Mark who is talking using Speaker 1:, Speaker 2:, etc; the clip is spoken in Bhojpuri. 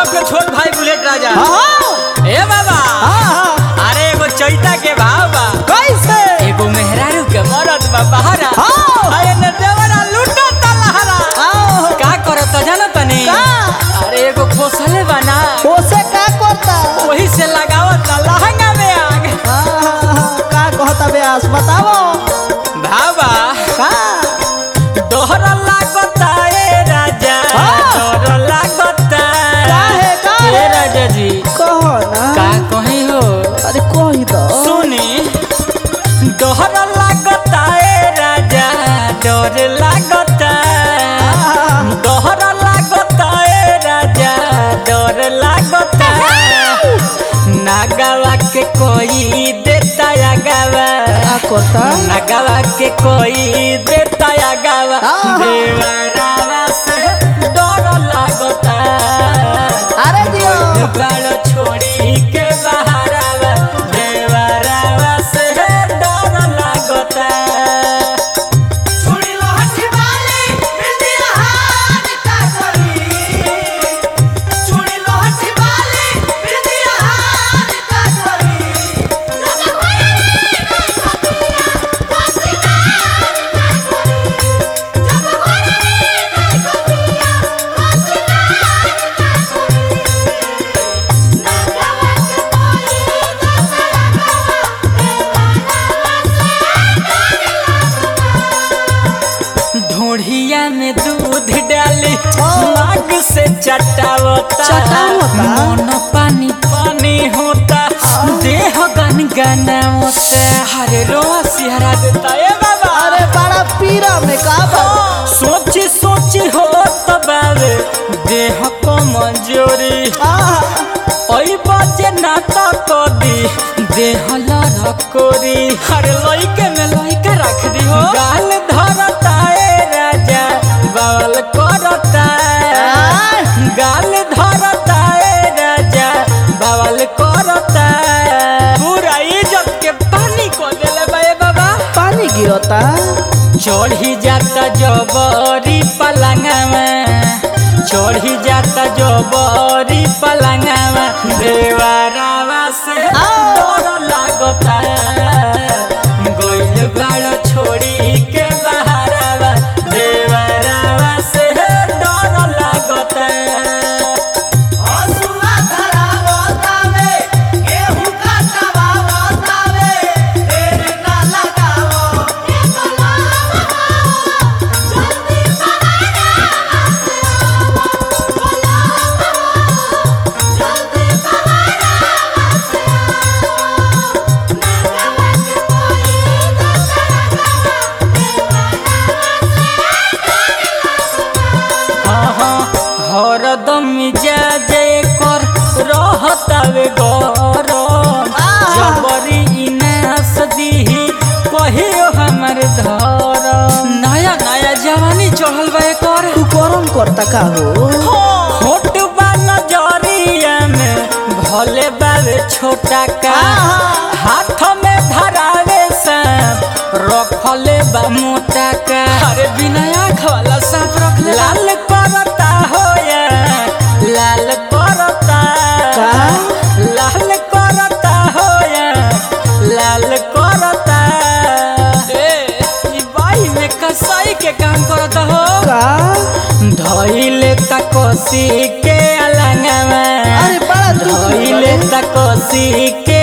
Speaker 1: सबके छोट भाई बुलेट राजा। ए बाबा अरे एगो चैता के भाव बा
Speaker 2: कैसे
Speaker 1: एगो मेहरारू के मरद बा बहारा अरे न देवरा लूटा तलहरा का करत जानो तनी अरे एगो पोसले बना
Speaker 2: ओसे का करता
Speaker 1: वही से लगावत लहंगा में आग
Speaker 2: का कहता ब्यास बताओ
Speaker 1: भावा
Speaker 2: का
Speaker 1: दोहर लागता ए राजा दोहर लागता
Speaker 2: काहे का
Speaker 1: ए राजा जी
Speaker 2: कहो ना
Speaker 1: का कही हो
Speaker 2: अरे कही दो
Speaker 1: सुनी दोहर लागता ए राजा डर लागता दोहर लागता ए राजा डर लागता नागवा के कोई देता या गावा
Speaker 2: करता
Speaker 1: नागवा के कोई देता या गावा देवरावा से डर लागता
Speaker 2: अरे दियो
Speaker 1: बाल छोड़ी के बहारावा देवरावा से डर लागता
Speaker 3: छुड़ी लोहठी वाली बिंदिया हाथ का करी छुड़ी लोहठी वाली बिंदिया हाथ का करी लगा होया रे कपिया हसीना का करी जब होया रे कपिया हसीना का करी नागवा के कोई दूसरा
Speaker 1: ढोढ़िया में दूध डाली माग से चटावता मन पानी पानी होता देह गन गना होता हरे रोआ सिहरा देता ए बाबा
Speaker 2: अरे बड़ा पीरा में का
Speaker 1: सोची सोची हो तबावे देह को मंजूरी ओई बाजे नाता को दी देह लरकोरी हर लइके में लइका रख दी हो गाल धरता ए राजा बावल करता गाल धरता ए राजा बावल करता पूरा इज्जत के पानी को देले बा ए बाबा
Speaker 2: पानी गिरता
Speaker 1: चढ़ी जाता जबरी पलंगवा चढ़ी जाता जबरी पलंगवा देवरावा से डर लागता गइल बाड़ छोड़ी के बहारावा देवरावा से डर लागता
Speaker 3: हसुआ धरावतावे गेहूं काटवावतावे देर ना लगावो एको लावा जल्दी पहाड़ा से आवो बोला जल्दी पहाड़ा से आवो नागवा के कोई दूसरा
Speaker 1: हरदम मिजाज कर रहतावे गरम जबरी इनास दीही कहियो हमर धर नया नया जवानी चढ़ल बा कर
Speaker 2: तू गरम करता का हो
Speaker 1: होट बा नजरिया में भले बावे छोटा का हाथ में धरावे सांप रखले बा मोटा का अरे बिना आँख वाला सांप रख ले लाल करता हो या लाल करता लाल करता हो या लाल करता ई बाई में कसाई के काम करता हो
Speaker 2: का
Speaker 1: धइले तकोसी के अलंगवा
Speaker 2: अरे बड़ा दुख
Speaker 1: धइले तकोसी के